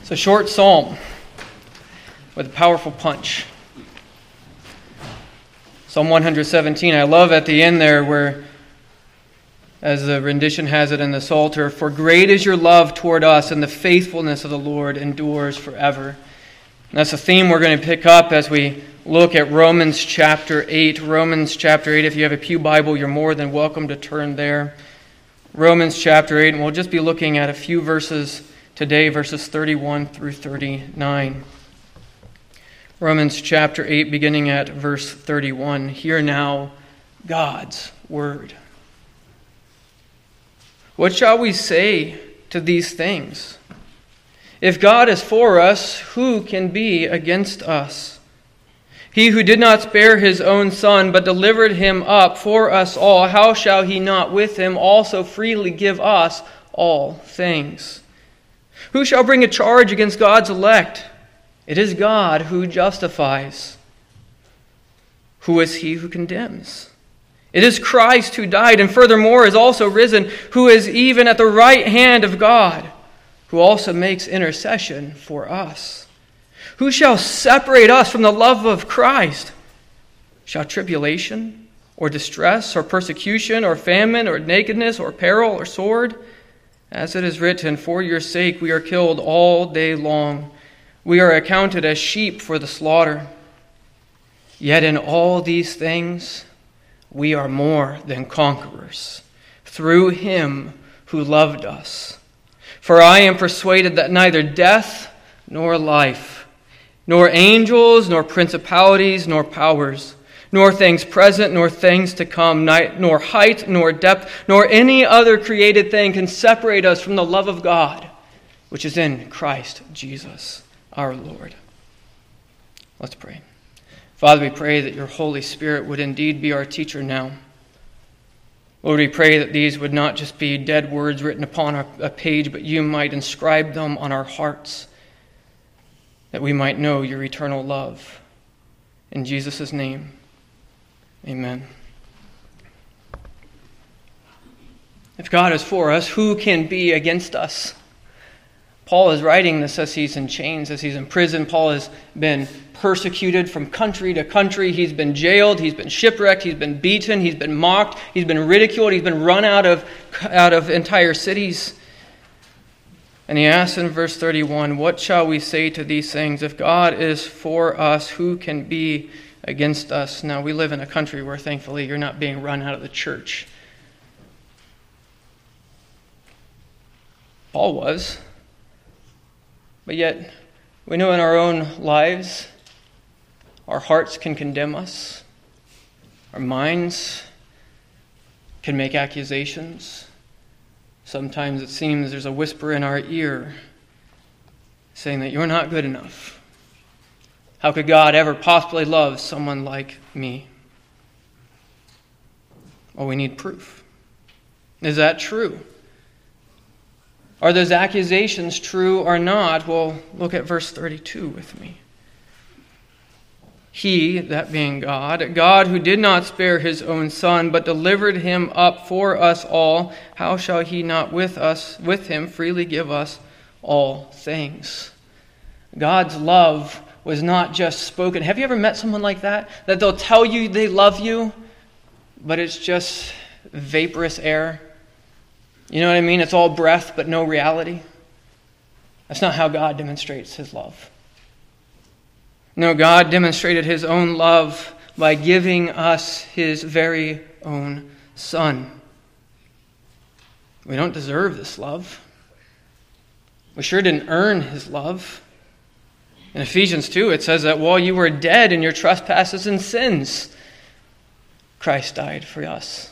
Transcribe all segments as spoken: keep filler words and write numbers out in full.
It's a short psalm with a powerful punch. Psalm one seventeen, I love at the end there where, as the rendition has it in the Psalter, for great is your love toward us, and the faithfulness of the Lord endures forever. And that's a theme we're going to pick up as we look at Romans chapter eight. Romans chapter eight, if you have a pew Bible, you're more than welcome to turn there. Romans chapter eight, and we'll just be looking at a few verses today, verses thirty-one through thirty-nine. Romans chapter eight, beginning at verse thirty-one. Hear now God's word. What shall we say to these things? If God is for us, who can be against us? He who did not spare his own Son, but delivered him up for us all, how shall he not with him also freely give us all things? Who shall bring a charge against God's elect? It is God who justifies. Who is he who condemns? It is Christ who died, and furthermore is also risen, who is even at the right hand of God, who also makes intercession for us. Who shall separate us from the love of Christ? Shall tribulation, or distress, or persecution, or famine, or nakedness, or peril, or sword? As it is written, for your sake we are killed all day long. We are accounted as sheep for the slaughter. Yet in all these things we are more than conquerors, through him who loved us. For I am persuaded that neither death nor life, nor angels, nor principalities, nor powers, nor things present, nor things to come, nor height, nor depth, nor any other created thing can separate us from the love of God, which is in Christ Jesus our Lord. Let's pray. Father, we pray that your Holy Spirit would indeed be our teacher now. Lord, we pray that these would not just be dead words written upon a page, but you might inscribe them on our hearts, that we might know your eternal love. In Jesus' name, amen. If God is for us, who can be against us? Paul is writing this as he's in chains, as he's in prison. Paul has been persecuted from country to country. He's been jailed. He's been shipwrecked. He's been beaten. He's been mocked. He's been ridiculed. He's been run out of, out of entire cities. And he asks in verse thirty-one, what shall we say to these things? If God is for us, who can be against us? Now, we live in a country where, thankfully, you're not being run out of the church. Paul was. But yet, we know in our own lives, our hearts can condemn us. Our minds can make accusations. Sometimes it seems there's a whisper in our ear saying that you're not good enough. How could God ever possibly love someone like me? Well, we need proof. Is that true? Are those accusations true or not? Well, look at verse thirty-two with me. He, that being God, God who did not spare his own Son, but delivered him up for us all, how shall he not with us, with him, freely give us all things? God's love was not just spoken. Have you ever met someone like that? That they'll tell you they love you, but it's just vaporous air. You know what I mean? It's all breath, but no reality. That's not how God demonstrates his love. No, God demonstrated his own love by giving us his very own Son. We don't deserve this love. We sure didn't earn his love. In Ephesians two, it says that while you were dead in your trespasses and sins, Christ died for us.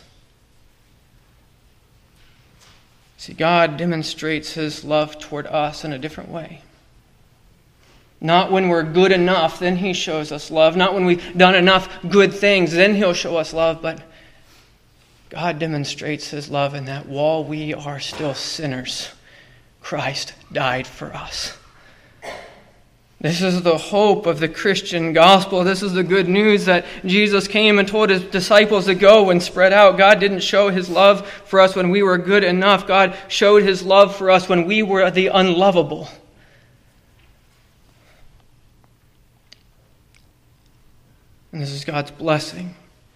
See, God demonstrates his love toward us in a different way. Not when we're good enough, then he shows us love. Not when we've done enough good things, then he'll show us love. But God demonstrates his love in that while we are still sinners, Christ died for us. This is the hope of the Christian gospel. This is the good news that Jesus came and told his disciples to go and spread out. God didn't show his love for us when we were good enough. God showed his love for us when we were the unlovable. And this is God's blessing.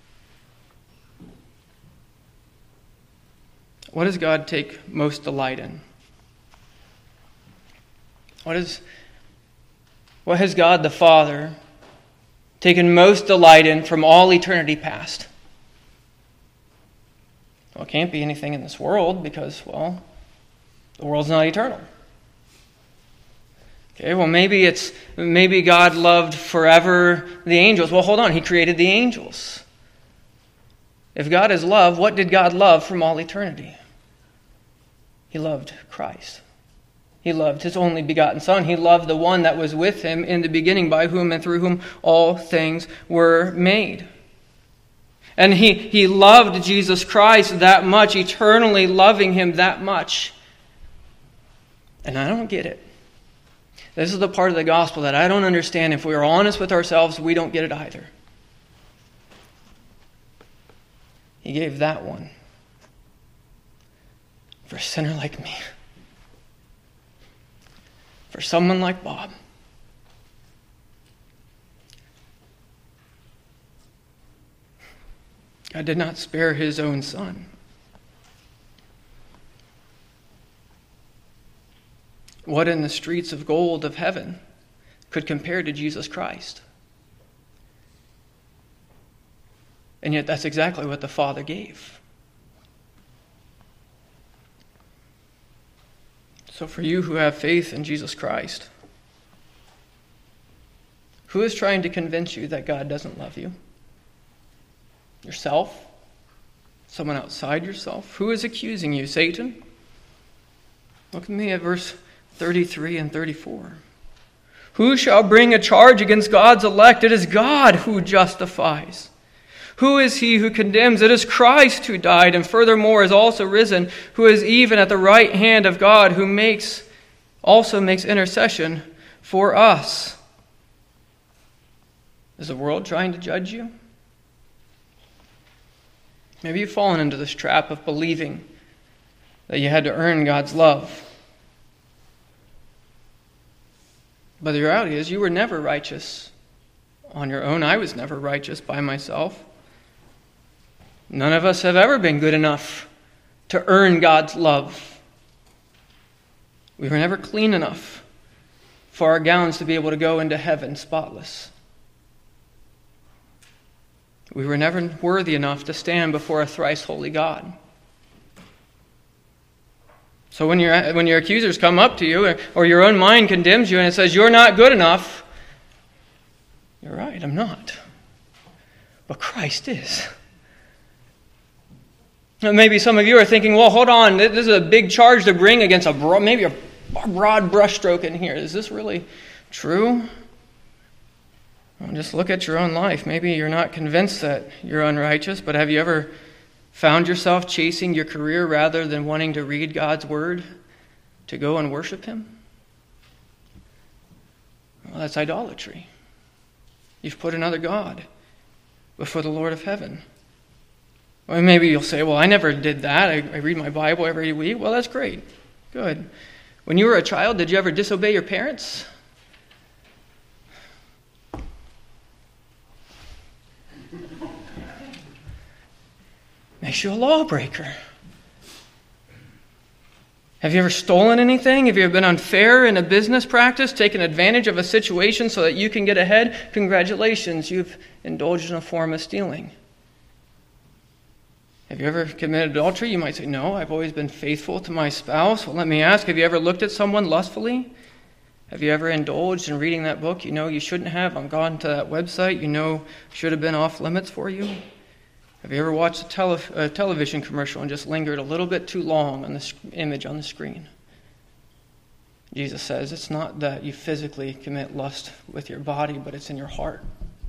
What does God take most delight in? What is, what has God the Father taken most delight in from all eternity past? Well, it can't be anything in this world because, well, the world's not eternal. Okay, well, maybe it's maybe God loved forever the angels. Well, hold on, he created the angels. If God is love, what did God love from all eternity? He loved Christ. He loved his only begotten Son. He loved the one that was with him in the beginning, by whom and through whom all things were made. And he, he loved Jesus Christ that much, eternally loving him that much. And I don't get it. This is the part of the gospel that I don't understand. If we are honest with ourselves, we don't get it either. He gave that one for a sinner like me. For someone like Bob. God did not spare his own Son. What in the streets of gold of heaven could compare to Jesus Christ? And yet that's exactly what the Father gave. So for you who have faith in Jesus Christ, who is trying to convince you that God doesn't love you? Yourself? Someone outside yourself? Who is accusing you? Satan? Look at me at verse thirty-three and thirty-four. Who shall bring a charge against God's elect? It is God who justifies. Who is he who condemns? It is Christ who died, and furthermore is also risen, who is even at the right hand of God, who makes also makes intercession for us. Is the world trying to judge you? Maybe you've fallen into this trap of believing that you had to earn God's love. But the reality is you were never righteous on your own. I was never righteous by myself. None of us have ever been good enough to earn God's love. We were never clean enough for our gowns to be able to go into heaven spotless. We were never worthy enough to stand before a thrice holy God. So when your when your accusers come up to you, or, or your own mind condemns you and it says you're not good enough, you're right, I'm not. But Christ is. And maybe some of you are thinking, well, hold on, this is a big charge to bring against a broad, maybe a broad brushstroke in here. Is this really true? Well, just look at your own life. Maybe you're not convinced that you're unrighteous, but have you ever found yourself chasing your career rather than wanting to read God's word to go and worship him? Well, that's idolatry. You've put another God before the Lord of heaven. Or maybe you'll say, well, I never did that. I, I read my Bible every week. Well, that's great. Good. When you were a child, did you ever disobey your parents? Makes you a lawbreaker. Have you ever stolen anything? Have you ever been unfair in a business practice, taken advantage of a situation so that you can get ahead? Congratulations, you've indulged in a form of stealing. Have you ever committed adultery? You might say, no, I've always been faithful to my spouse. Well, let me ask, have you ever looked at someone lustfully? Have you ever indulged in reading that book you know you shouldn't have, and gone to that website you know should have been off limits for you? Have you ever watched a, tele- a television commercial and just lingered a little bit too long on the sc- image on the screen? Jesus says it's not that you physically commit lust with your body, but it's in your heart.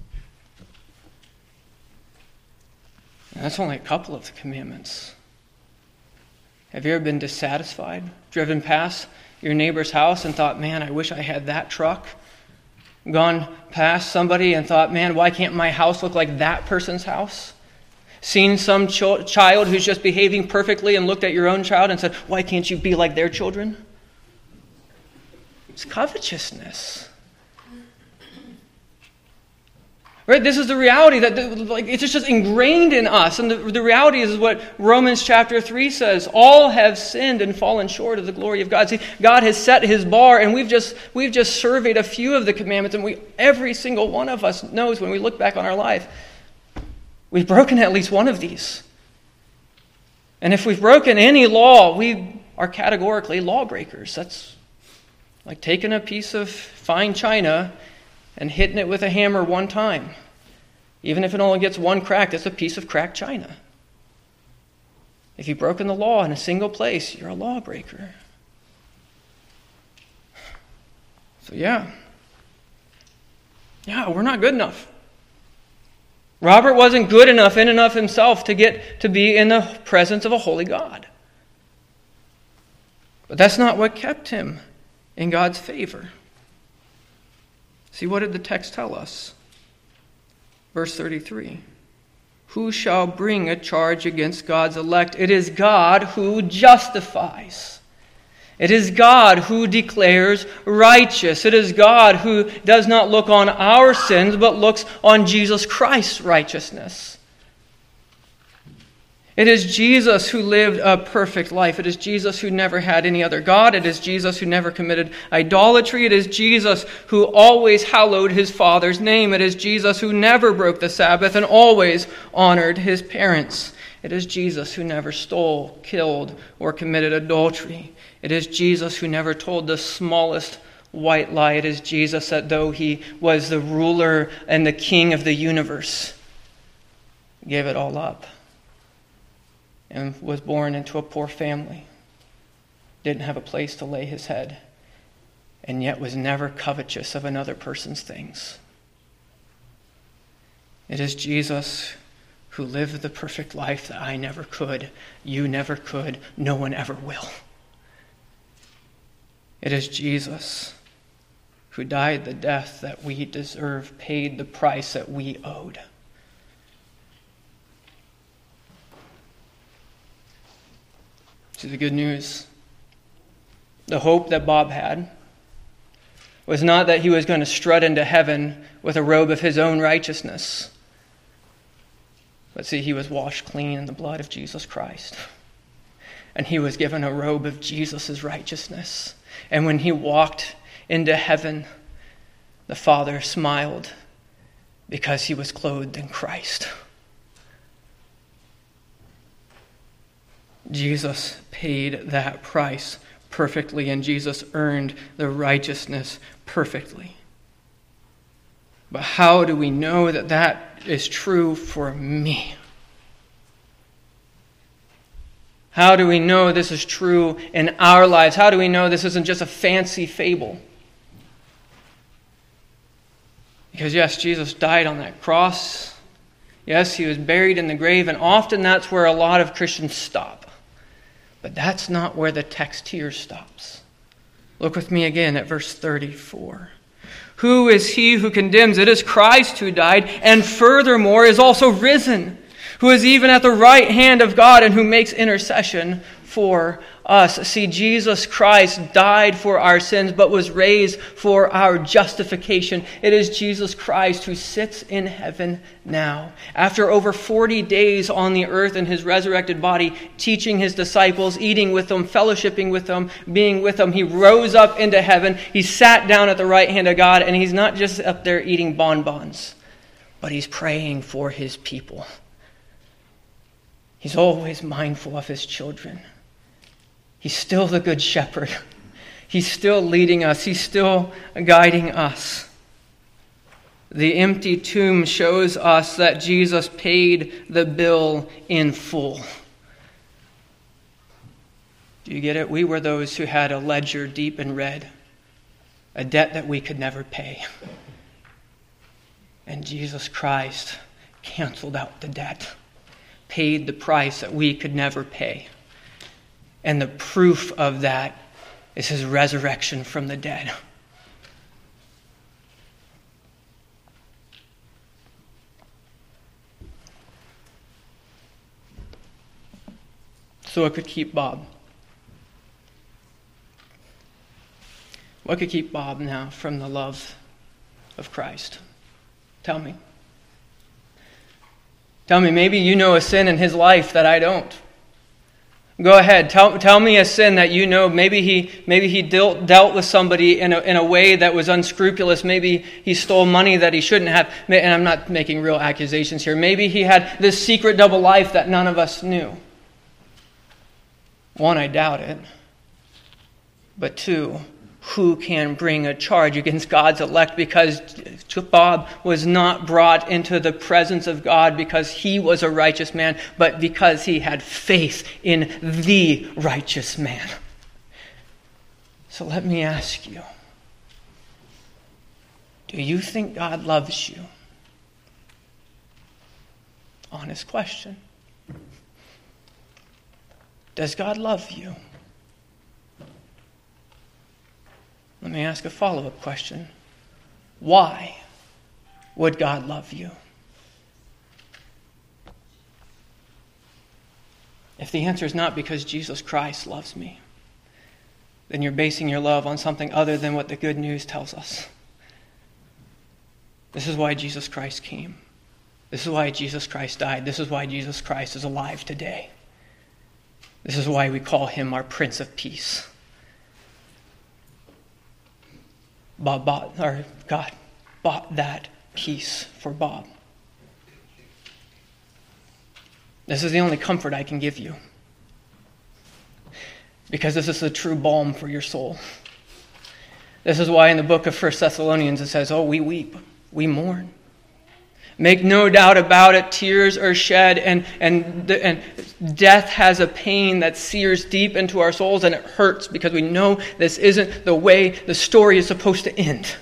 And that's only a couple of the commandments. Have you ever been dissatisfied, driven past your neighbor's house and thought, man, I wish I had that truck? Gone past somebody and thought, man, why can't my house look like that person's house? Seen some ch- child who's just behaving perfectly and looked at your own child and said, why can't you be like their children? It's covetousness. Right? This is the reality that like it's just ingrained in us. And the, the reality is what Romans chapter three says. All have sinned and fallen short of the glory of God. See, God has set his bar, and we've just we've just surveyed a few of the commandments, and we every single one of us knows when we look back on our life, we've broken at least one of these. And if we've broken any law, we are categorically lawbreakers. That's like taking a piece of fine china and hitting it with a hammer one time. Even if it only gets one crack, that's a piece of cracked china. If you've broken the law in a single place, you're a lawbreaker. So yeah. Yeah, we're not good enough. Robert wasn't good enough in and of himself to get to be in the presence of a holy God. But that's not what kept him in God's favor. See, what did the text tell us? Verse thirty-three. Who shall bring a charge against God's elect? It is God who justifies. It is God who declares righteous. It is God who does not look on our sins, but looks on Jesus Christ's righteousness. It is Jesus who lived a perfect life. It is Jesus who never had any other God. It is Jesus who never committed idolatry. It is Jesus who always hallowed his Father's name. It is Jesus who never broke the Sabbath and always honored his parents. It is Jesus who never stole, killed, or committed adultery. It is Jesus who never told the smallest white lie. It is Jesus that though he was the ruler and the king of the universe, gave it all up. And was born into a poor family, didn't have a place to lay his head, and yet was never covetous of another person's things. It is Jesus who lived the perfect life that I never could, you never could, no one ever will. It is Jesus who died the death that we deserve, paid the price that we owed. See, the good news, the hope that Bob had, was not that he was going to strut into heaven with a robe of his own righteousness. But see, he was washed clean in the blood of Jesus Christ. And he was given a robe of Jesus' righteousness. And when he walked into heaven, the Father smiled because he was clothed in Christ. Jesus paid that price perfectly, and Jesus earned the righteousness perfectly. But how do we know that that is true for me? How do we know this is true in our lives? How do we know this isn't just a fancy fable? Because yes, Jesus died on that cross. Yes, he was buried in the grave, and often that's where a lot of Christians stop. But that's not where the text here stops. Look with me again at verse thirty-four. Who is he who condemns? It is Christ who died, and furthermore is also risen, who is even at the right hand of God and who makes intercession for us. See, Jesus Christ died for our sins, but was raised for our justification. It is Jesus Christ who sits in heaven now. After over forty days on the earth in his resurrected body, teaching his disciples, eating with them, fellowshipping with them, being with them, he rose up into heaven. He sat down at the right hand of God, and he's not just up there eating bonbons, but he's praying for his people. He's always mindful of his children. He's still the good shepherd. He's still leading us. He's still guiding us. The empty tomb shows us that Jesus paid the bill in full. Do you get it? We were those who had a ledger deep in red, a debt that we could never pay. And Jesus Christ canceled out the debt, paid the price that we could never pay. And the proof of that is his resurrection from the dead. So what could keep Bob? What could keep Bob now from the love of Christ? Tell me. Tell me, maybe you know a sin in his life that I don't. Go ahead, tell, tell me a sin that you know. Maybe he maybe he dealt, dealt with somebody in a, in a way that was unscrupulous. Maybe he stole money that he shouldn't have. And I'm not making real accusations here. Maybe he had this secret double life that none of us knew. One, I doubt it. But two, who can bring a charge against God's elect? Because Bob was not brought into the presence of God because he was a righteous man, but because he had faith in the righteous man. So let me ask you, do you think God loves you? Honest question. Does God love you? Let me ask a follow-up question. Why would God love you? If the answer is not because Jesus Christ loves me, then you're basing your love on something other than what the good news tells us. This is why Jesus Christ came. This is why Jesus Christ died. This is why Jesus Christ is alive today. This is why we call him our Prince of Peace. Bob bought, or God bought that peace for Bob. This is the only comfort I can give you. Because this is the true balm for your soul. This is why in the book of First Thessalonians it says, oh, we weep, we mourn. Make no doubt about it, tears are shed, and, and, and death has a pain that sears deep into our souls, and it hurts because we know this isn't the way the story is supposed to end.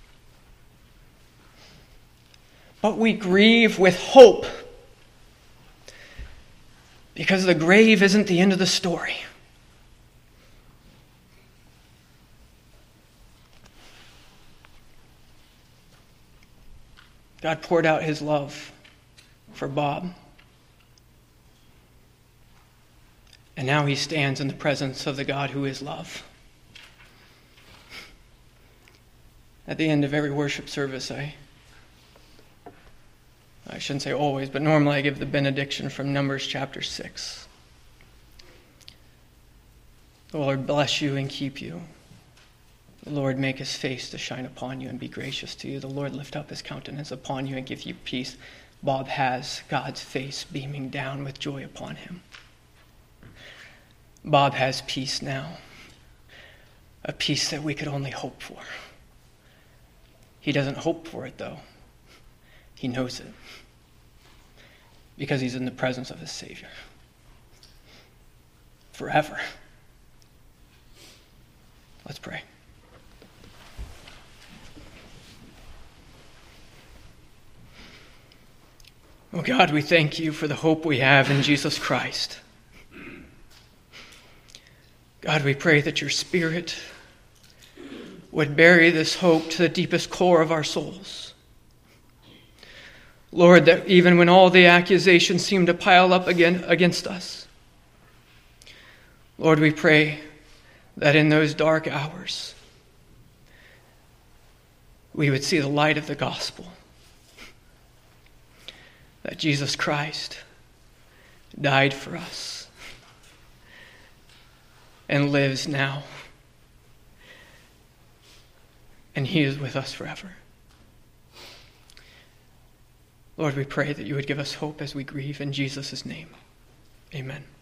But we grieve with hope because the grave isn't the end of the story. God poured out his love for Bob. And now he stands in the presence of the God who is love. At the end of every worship service, I, I shouldn't say always, but normally I give the benediction from Numbers chapter six. The Lord bless you and keep you. The Lord make his face to shine upon you and be gracious to you. The Lord lift up his countenance upon you and give you peace. Bob has God's face beaming down with joy upon him. Bob has peace now. A peace that we could only hope for. He doesn't hope for it, though. He knows it. Because he's in the presence of his Savior. Forever. Let's pray. Oh God, we thank you for the hope we have in Jesus Christ. God, we pray that your Spirit would bury this hope to the deepest core of our souls. Lord, that even when all the accusations seem to pile up again against us, Lord, we pray that in those dark hours, we would see the light of the gospel. That Jesus Christ died for us and lives now. And he is with us forever. Lord, we pray that you would give us hope as we grieve in Jesus' name. Amen.